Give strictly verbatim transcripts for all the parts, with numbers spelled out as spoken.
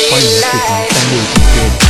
欢迎来收听三六 D J。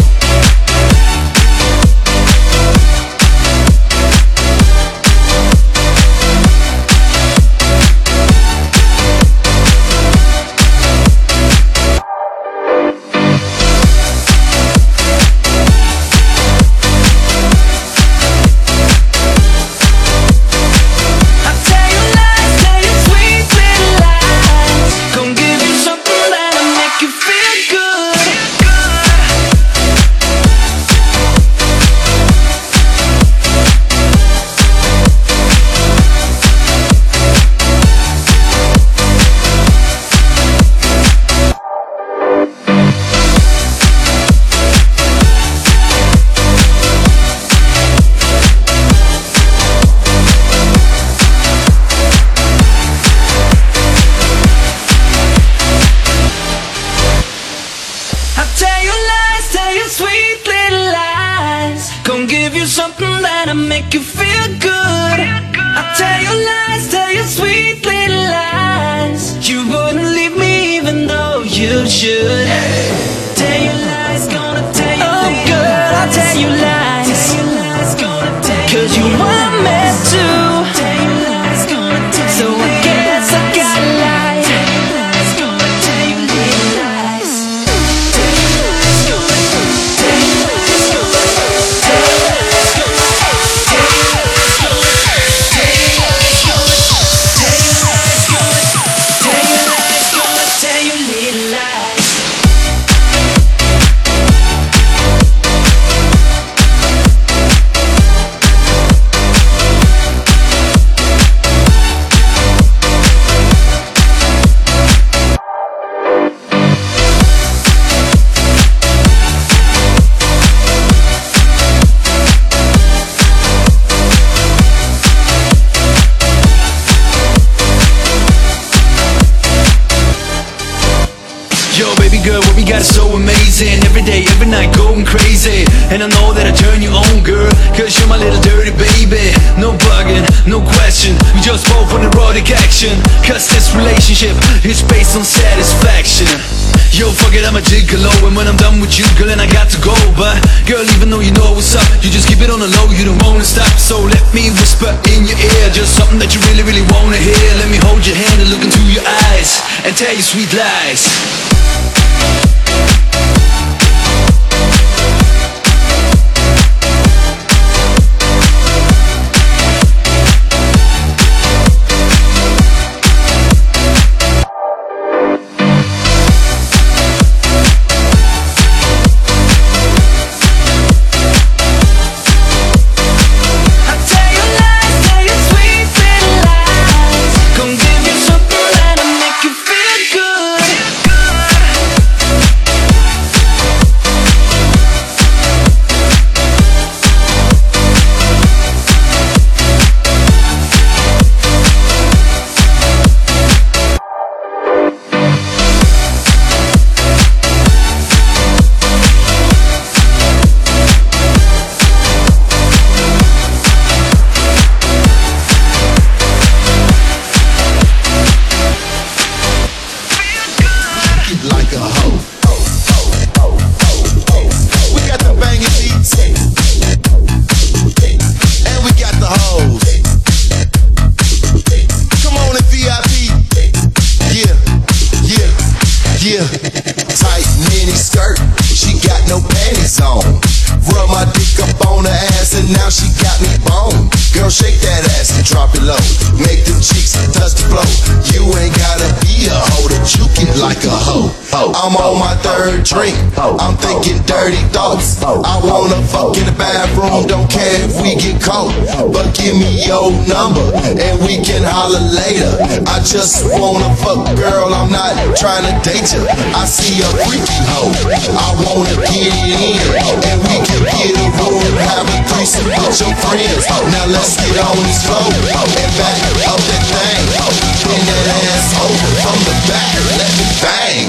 Something that'll make you feel good. I tell you lies, tell you sweet little lies. You wouldn't leave me even though you should. Tell you lies, gonna tell you. Oh girl, I'll tell you lies. Tell you lies, gonna tell you. Cause you want me to. Tell you lies, gonna tell you. So I guess I gotta lie. Tell you lies, gonna tell you little lies. Tell you lies, gonna tell you lies, gonna tell you lies. Yo, baby girl, what we got is so amazing. Every day, every night, going crazy. And I know that I turn you on, girl, cause you're my little dirty baby. No bugging, no question, we just both on erotic action. Cause this relationship is based on satisfaction. Yo, fuck it, I'm a gigolo. And when I'm done with you, girl, and I got to go. But, girl, even though you know what's up, you just keep it on the low, you don't wanna stop. So let me whisper in your ear, just something that you really, really wanna hear. Let me hold your hand and look into your eyes and tell you sweet lies. Like a hoe. We got the banging beats, and we got the hoes. Come on in V I P. Yeah, yeah, yeah. Tight mini skirt, she got no panties on. Rub my dick up on her ass and now she got me bone. Girl, shake that ass and drop it low. Make them cheeks touch the floor. You ain't gotta be a hoe to juke it like a hoe. I'm on my third drink, I'm thinking dirty thoughts. I wanna fuck in the bathroom, don't care if we get caught. But give me your number and we can holler later. I just wanna fuck, girl, I'm not trying to date you. I see a freaky hoe, I wanna get it in. And we can get a room, have a threesome with your friends. Now let's get on this floor and back up that thing. Bend that ass over from the back, let me bang.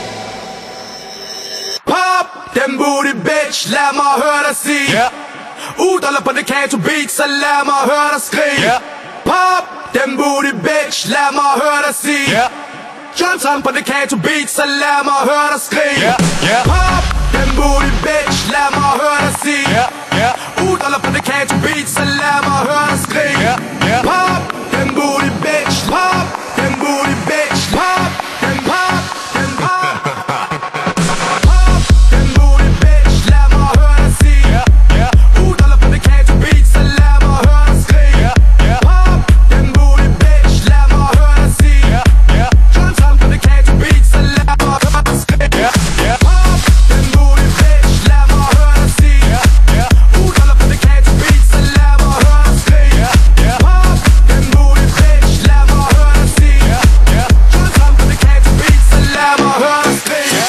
Pop den booty bitch, lad mig høre dig sige yeah. Udholder på Decato Beat, så lad mig høre dig skrige yeah. Pop den booty bitch, lad mig høre dig sige yeah. Johnson på det Kato beat, så lad mig høre dig skrige. yeah, yeah. Pop den booty bitch, lad mig høre dig sige. yeah, yeah. U dollar på det Kato beat, så lad mig høre dig skrige. yeah, yeah. Pop den booty bitch, pop den booty bitch, pop den pop, den pop. Pop den booty bitch, lad mig høre dig sige. yeah, yeah. U dollar på det Kato beat, så lad mig høre dig skrige. yeah, yeah. Pop den booty bitch, lad mig høre dig sige. yeah, yeah. Johnson på det Kato beat, så lad mig høre dig skrige. yeah, yeah. Pop den booty bitch, lad mig høre dig sige. yeah, yeah. U dollar på det Kato beat, så lad mig høre dig skrige. yeah, yeah. Pop den booty bitch, lad mig høre dig sige. yeah, yeah. Johnson på det Kato beat, så lad mig høre dig skrige. yeah.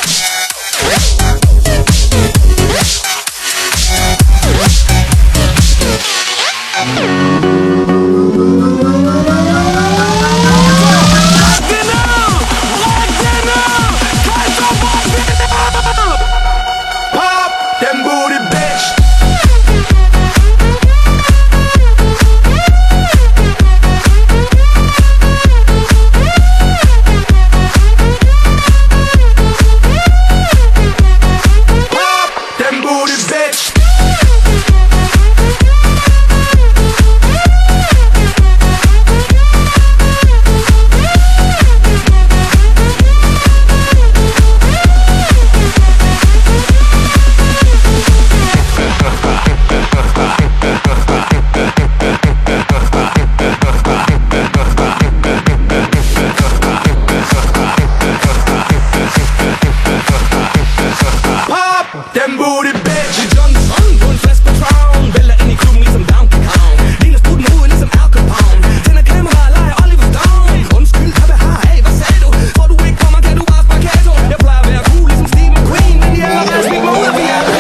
Pop den booty bitch. Pop den booty bitch. Pop den booty bitch. Vi Johnson på en flaske Patron, vælter ind i klubben ligesom Donkey Kong. Ligner sprutten ud ligesom Al Capone. Tænder kamera og leger Oliver Stone. Undskyld, hvad vil have? Hey, hvad sagde du? Tror du ikke på mig, kan du bare spare Kato? Jeg plejer at være cool ligesom Steve McQueen, men de er bare smik mig ud af V I P.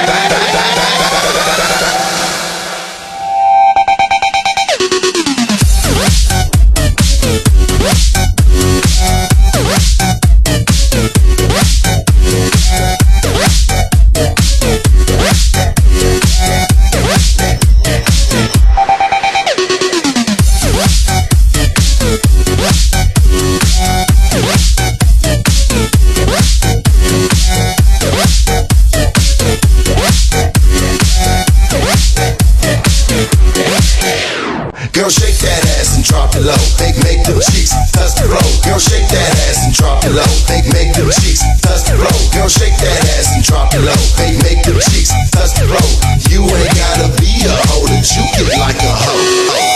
Girl, shake that ass and drop it low. Make, make them cheeks touch the floor. Girl, shake that ass and drop it low. Make, make them cheeks touch the floor. Girl, shake that ass and drop it low. Make, make them cheeks touch the floor. You ain't gotta be a hoe to juke it like a hoe.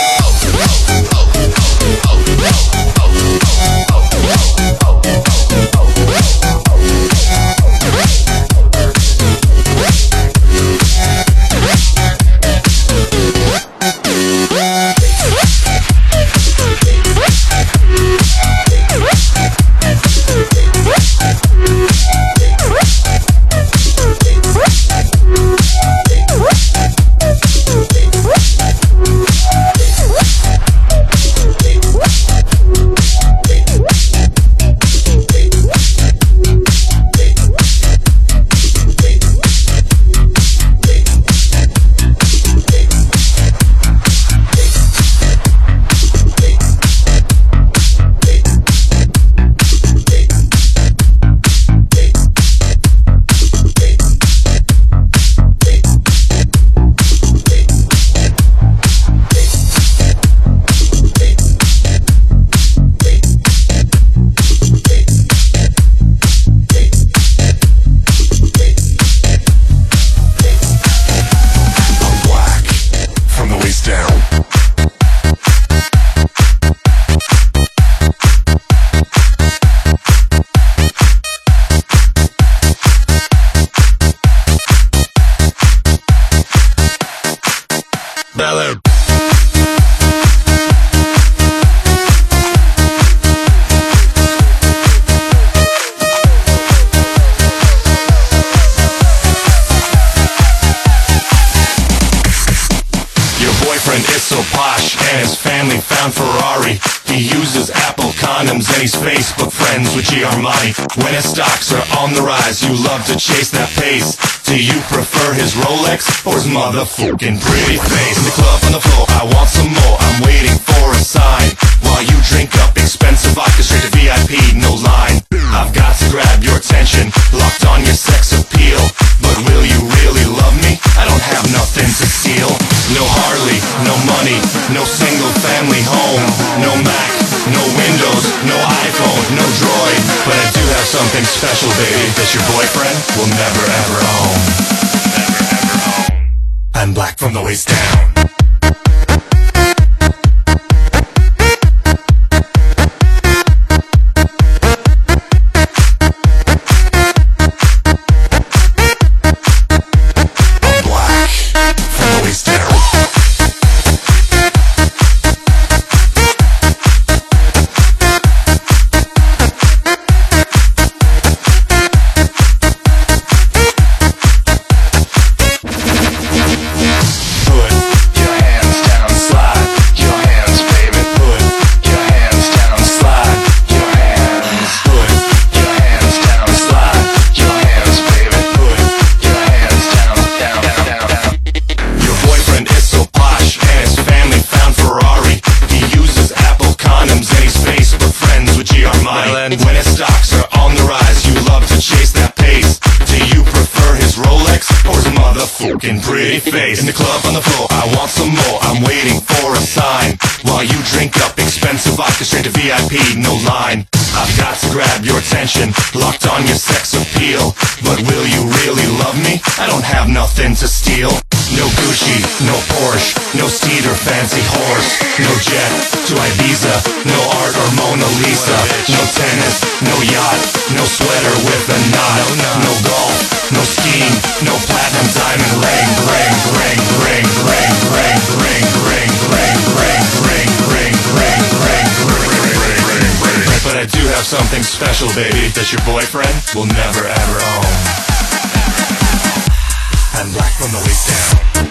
Bel-Air. Your boyfriend is so posh and his family found Ferrari. He uses Apple condoms and he's Facebook friends with G Armani. When his stocks are on the rise, you love to chase that pace. Do you prefer his Rolex or his motherfucking pretty face? In the club on the floor, I want some more, I'm waiting for a sign. While you drink up expensive vodka straight to V I P, no line. I've got to grab your attention, locked on your sex appeal. But will you really love me? I don't have nothing to steal. No Harley, no money, no single family home. No Mac, no Windows, no iPhone, no Droid. But I do have something special, baby, that your boyfriend will never ever own. Never ever own. I'm black from the waist down. When his stocks are on the rise, you love to chase that pace. Do you prefer his Rolex or his motherfucking pretty face? In the club on the floor, I want some more, I'm waiting for a sign. While you drink up expensive vodka straight to V I P, no line. I've got to grab your attention, locked on your sex appeal. But will you really love me? I don't have nothing to steal. No Gucci, no Porsche, no steed or fancy horse. No jet to Ibiza, no art or Mona Lisa. No tennis, no yacht, no sweater with a knot. No golf, no skiing, no platinum diamond ring. Ring, ring, ring, ring, ring, ring, ring, ring, ring, ring, ring, ring, ring, ring, ring. But I do have something special, baby, that your boyfriend will never ever own. I'm black from the waist down.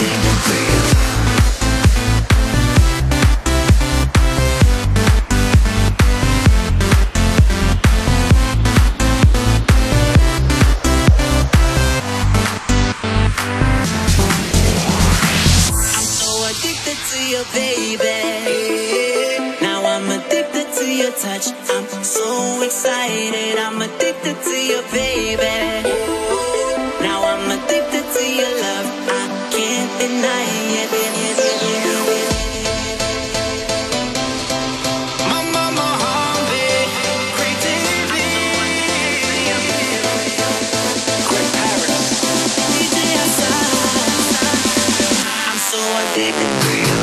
addicted to you. Baby, now I'm addicted to your touch. I'm so excited. I'm addicted to you, baby. Now I'm addicted to your love. I can't deny it. My mama hungry, creatively. Great Paris. D J Assad. I'm so addicted to you.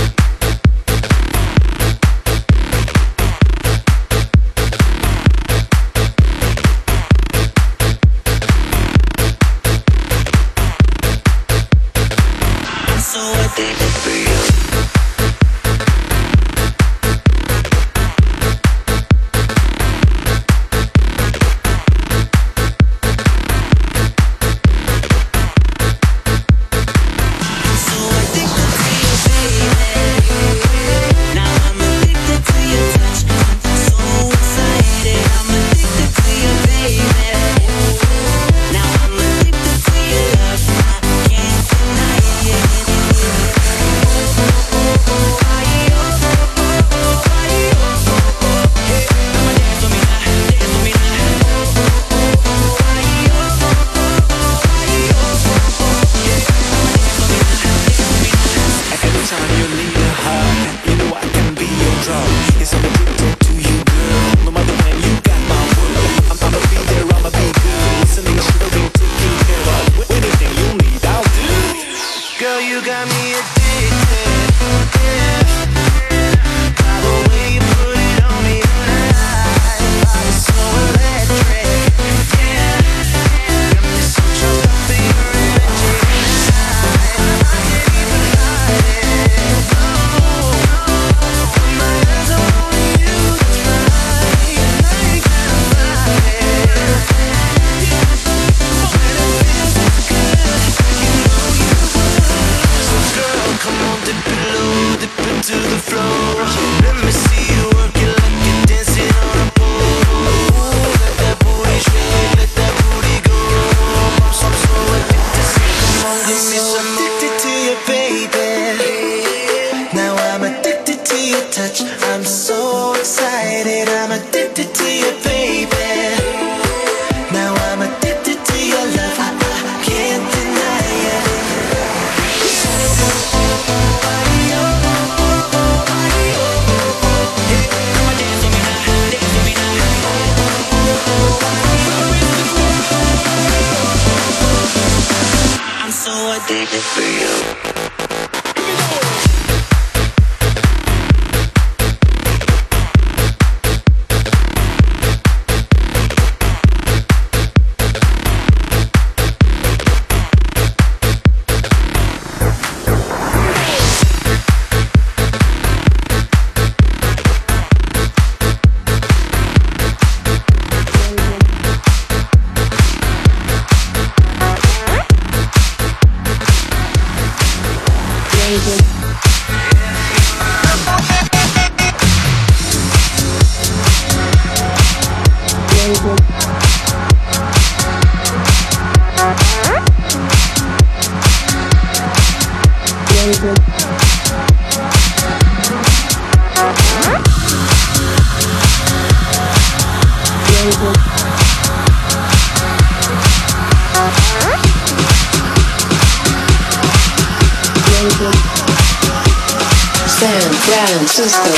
San Francisco.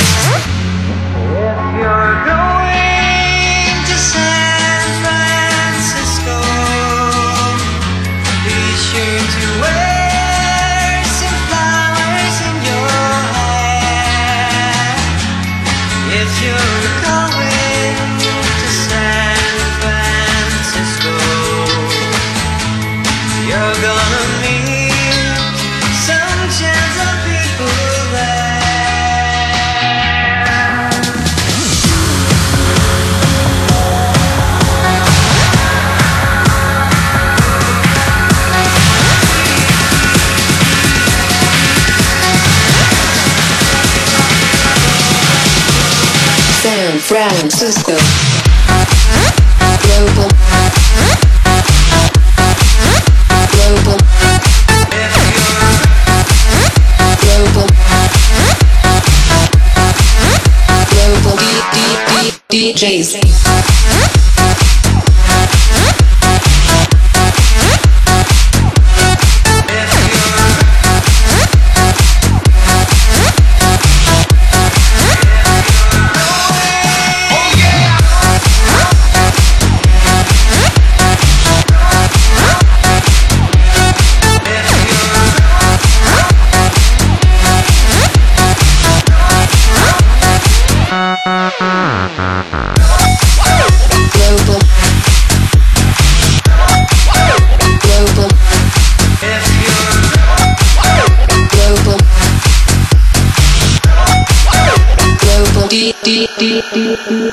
If you're going to San Francisco, be sure to wear some flowers in your hair. If you're going to San Francisco, you're gonna meet some gentle people there. Francisco. Global. Global. Global. Global D D D DJs. D D D D D.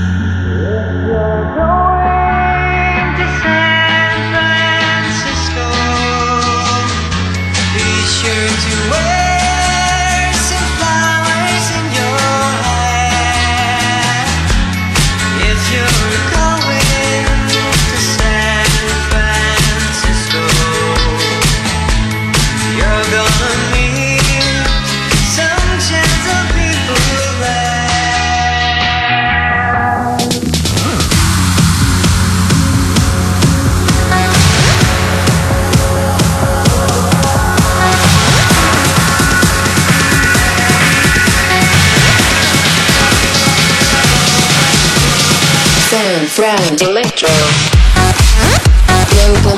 San Fran Electro. Global.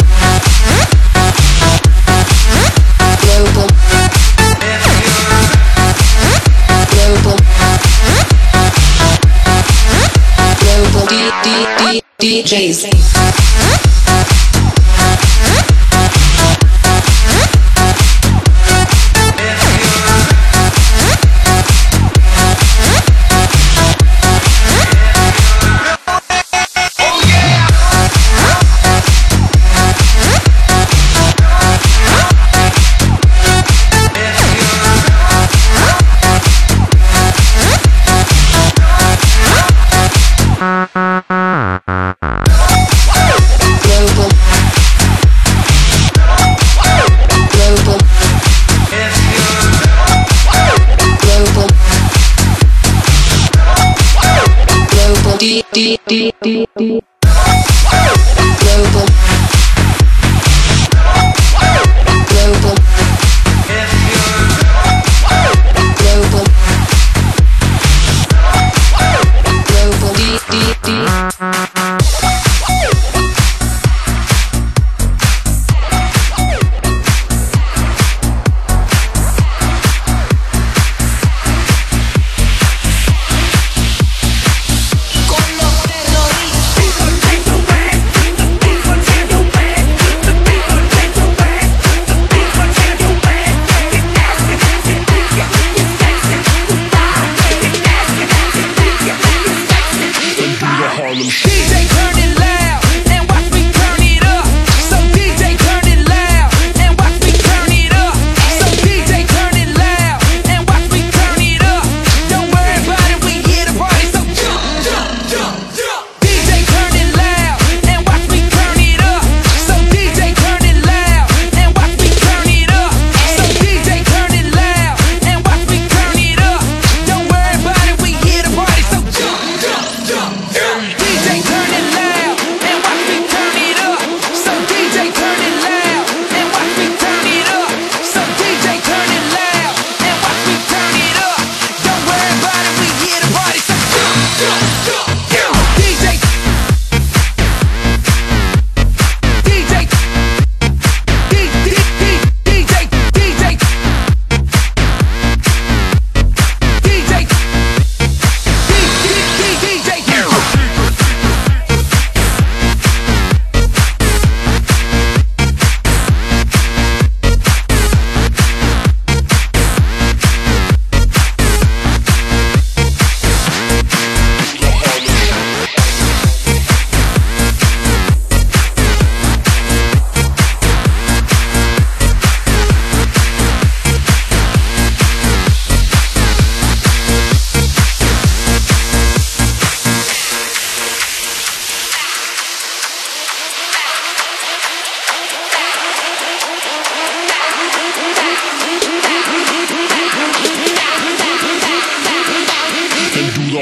Global. Global. Global D D D DJs. D D D D D. Global. Global. Global. Global D D D. Con los terroristas.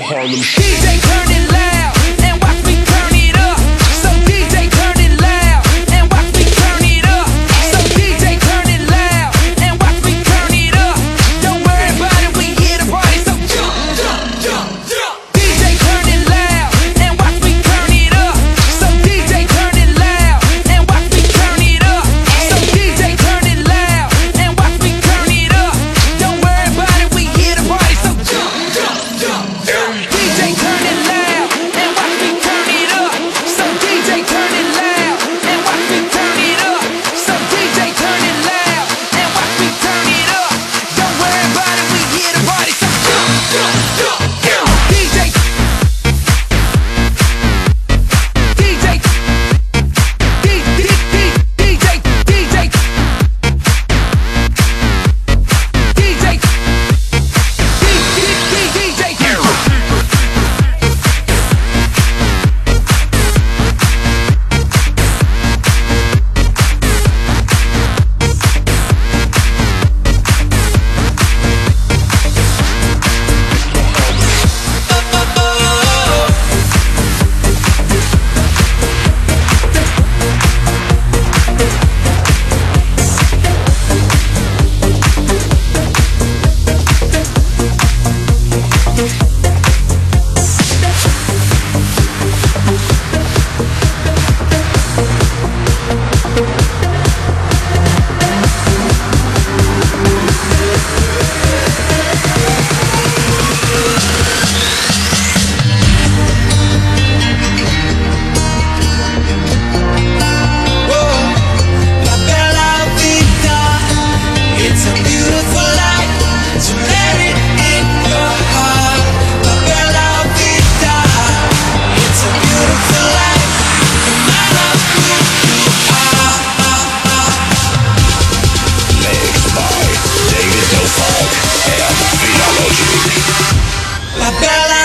Harlem Shake. D J turn it loud and watch me turn it up. So D J turn it loud and watch me turn it up. So D J turn it loud and watch me turn it up. Don't worry about it, we here to party. So jump, jump, jump, jump. D J turn it loud and watch me turn it up. So D J turn it loud and watch me turn it up. So D J turn it loud and watch me turn it up. Don't worry about it, we here to party. So jump, jump, jump, jump. D J turn it loud and watch me turn it up. So D J turn it loud and watch me turn it up. So D J turn it loud and watch me turn it up. Don't worry about it, we here to party. So jump, jump, jump, jump. D J, D J, D D D DJ, DJ, DJ, D D DJ. La bella vita, it's a beautiful life, so let it in your heart. La bella vita, it's a beautiful life, no matter who you are. Mixed by David Dofag and Theology. La bella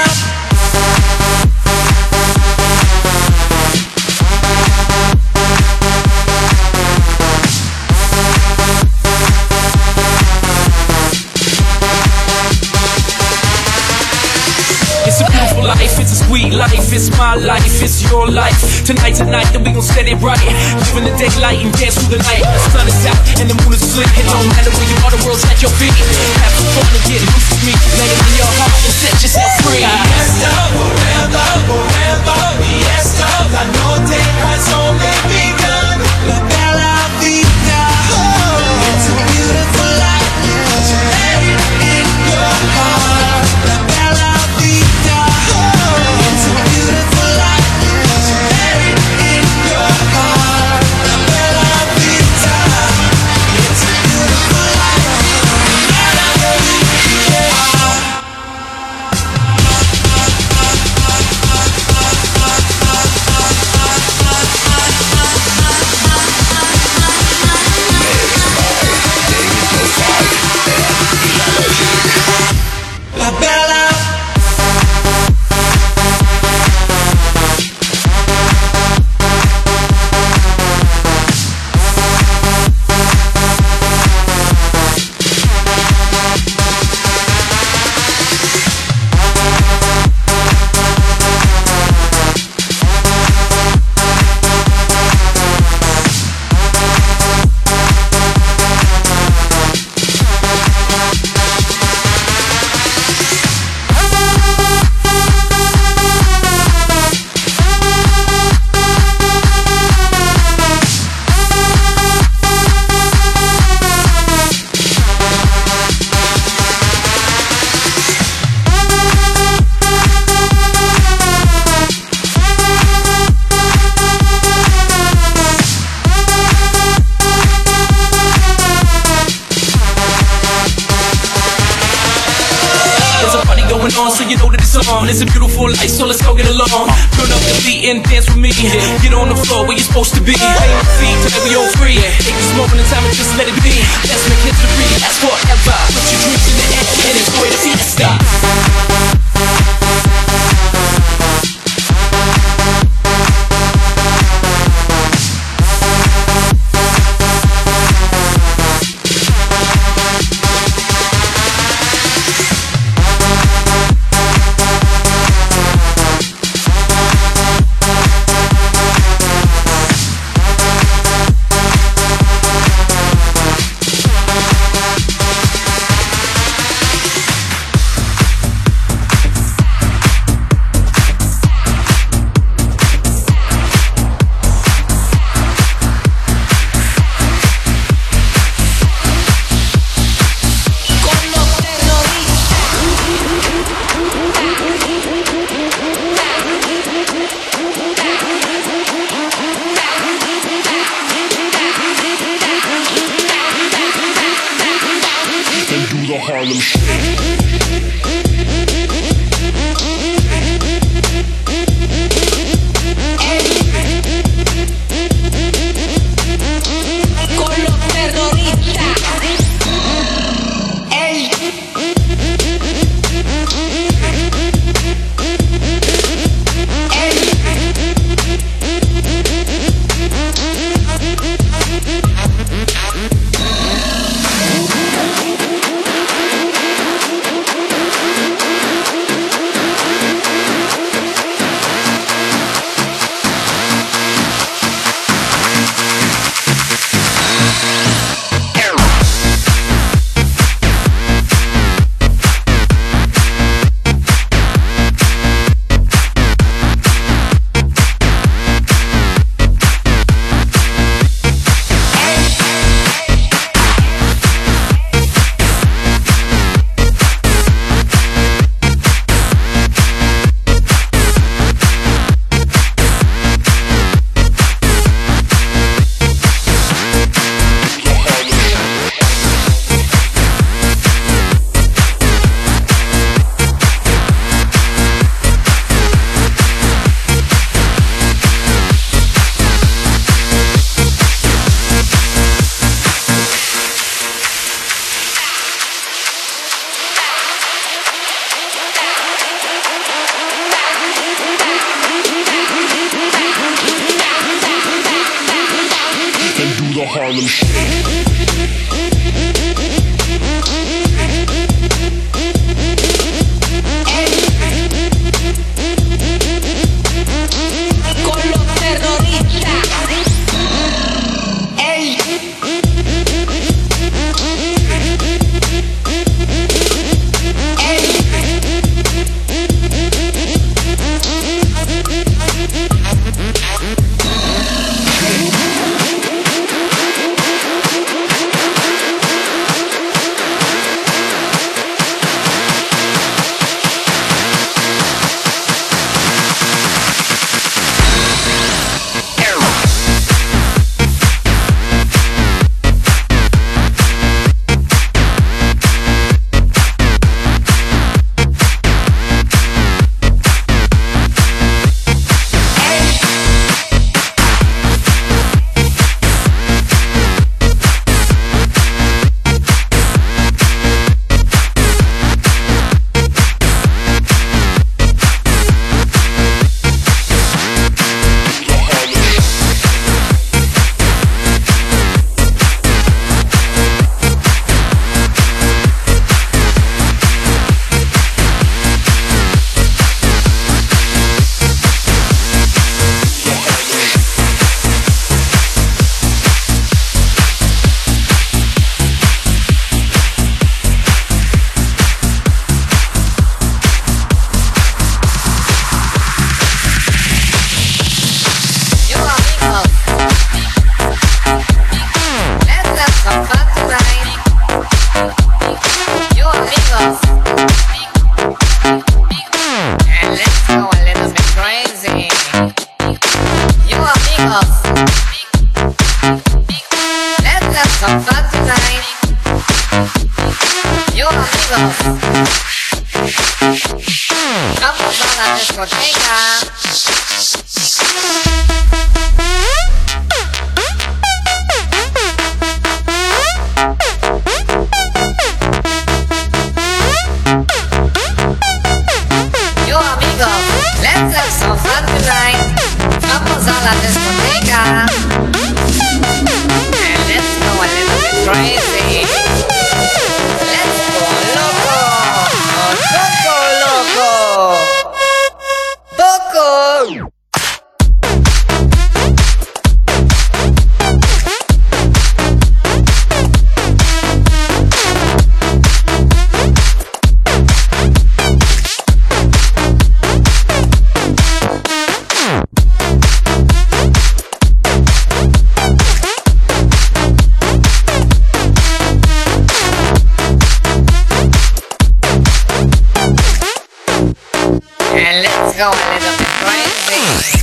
It's a beautiful life, it's a sweet life, it's my life, it's your life. Tonight, tonight, then we gon' set it right. Live in the daylight and dance through the night. The sun is out and the moon is lit. It don't matter where you are, the world's at your feet. Have some fun and get loose with me. Let it in your heart and set yourself free. fiesta, forever, forever, fiesta. La noche has only begun. La bella vita, it's a beautiful life, so let it in your heart. La bella vita, it's a beautiful life, so let it in your heart. La bella vita, it's a beautiful life, no matter who you are. La bella on, so you know that it's on. It's a beautiful life, so let's go get along. Turn up the beat and dance with me. Get on the floor where you're supposed to be. Play on the feet till we all free. Take this moment in time and just let it be. Let's make history last forever. Put your dreams in the air and enjoy the fiesta. the Harlem Shake. Con los terroristas. El Harlem Shake. con los terroristas. El vamos a la discoteca. Yo amigos, let's have some fun tonight. Vamos a la discoteca. And let's go a little bit crazy. Let's go loco. Toco loco. Toco. And let's go a little bit crazy.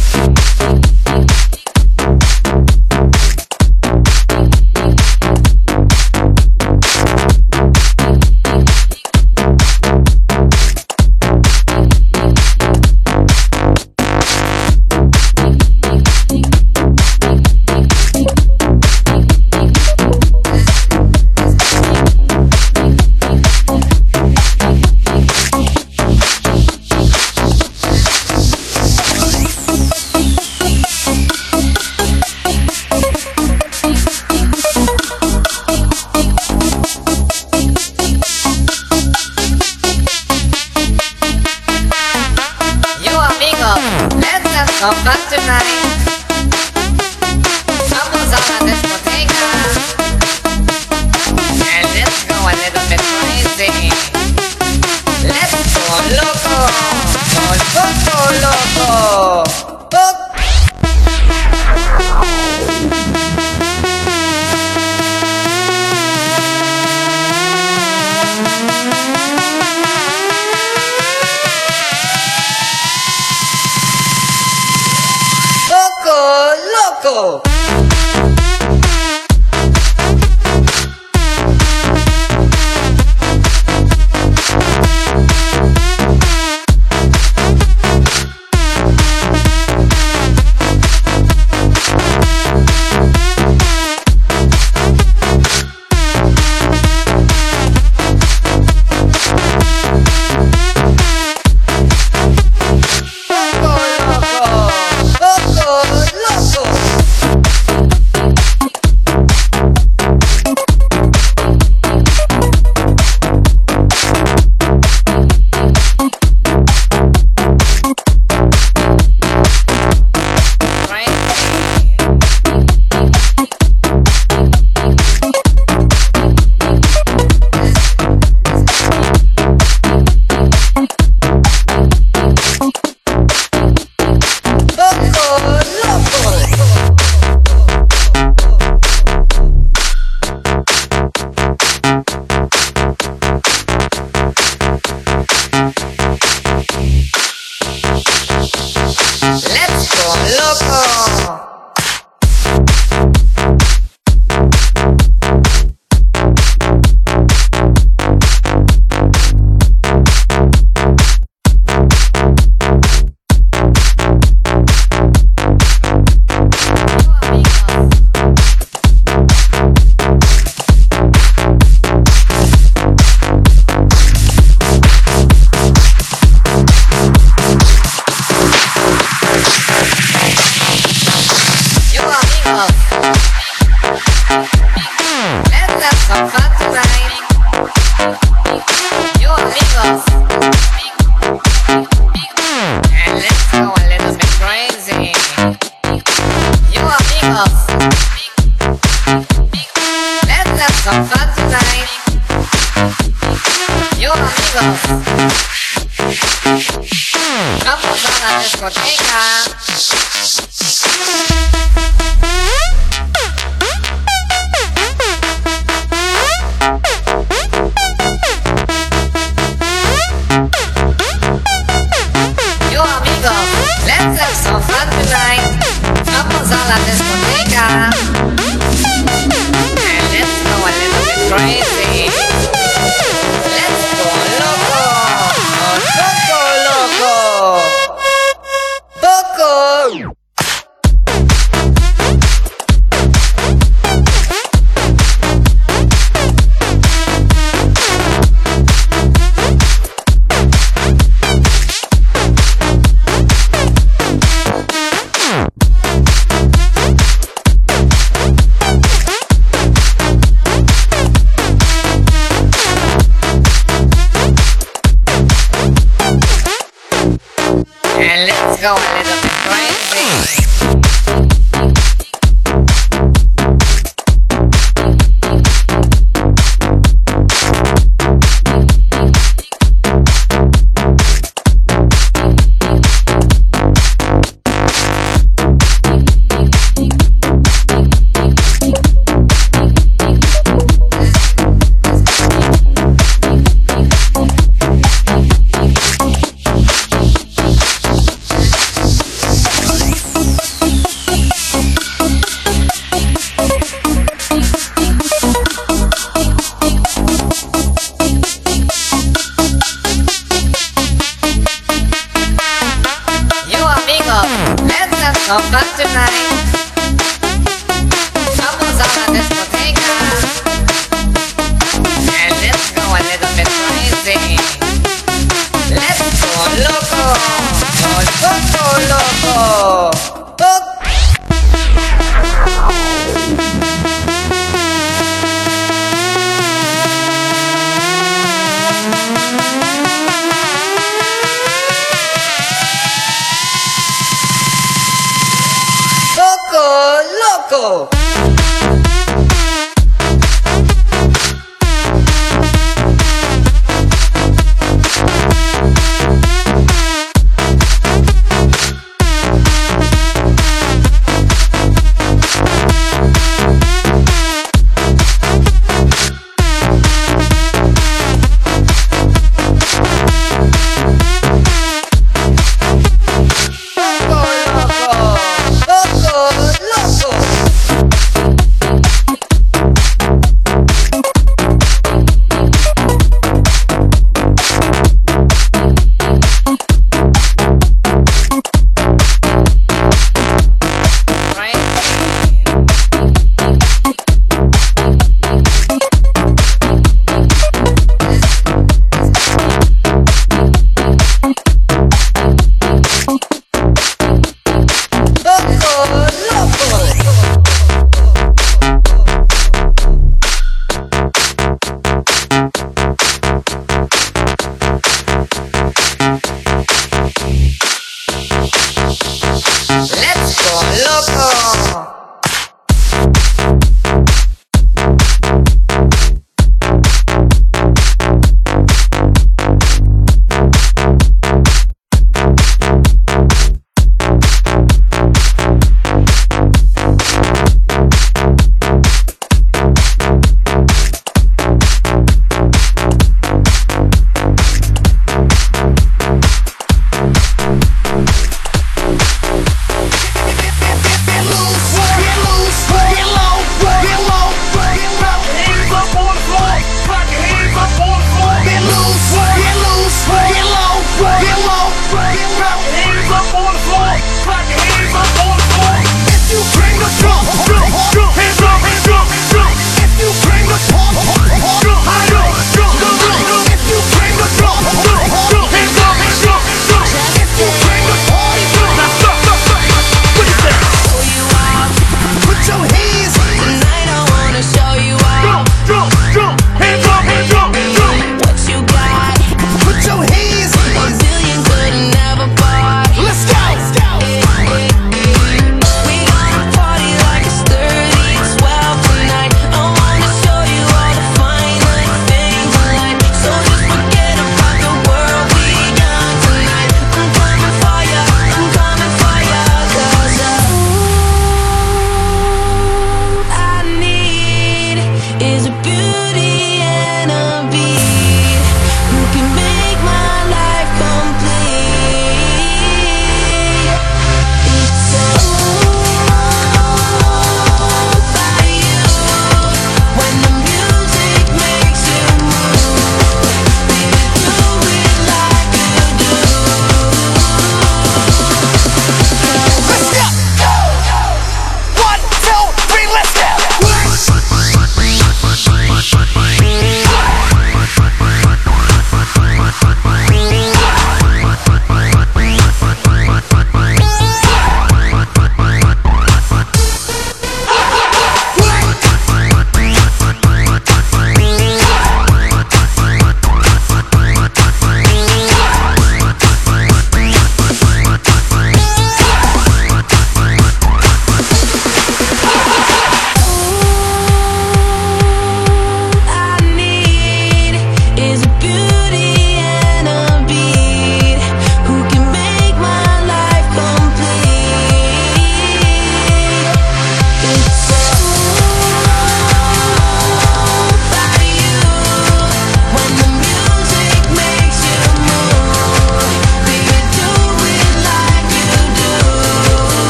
some fun tonight. Vamos a la discoteca. And let's go a little bit crazy. Let's go loco. Go loco, loco. Loco. Loco. Go a little bit crazy. loco. Loco, loco, loco.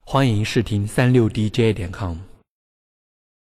欢迎试听三六 D J 点 com。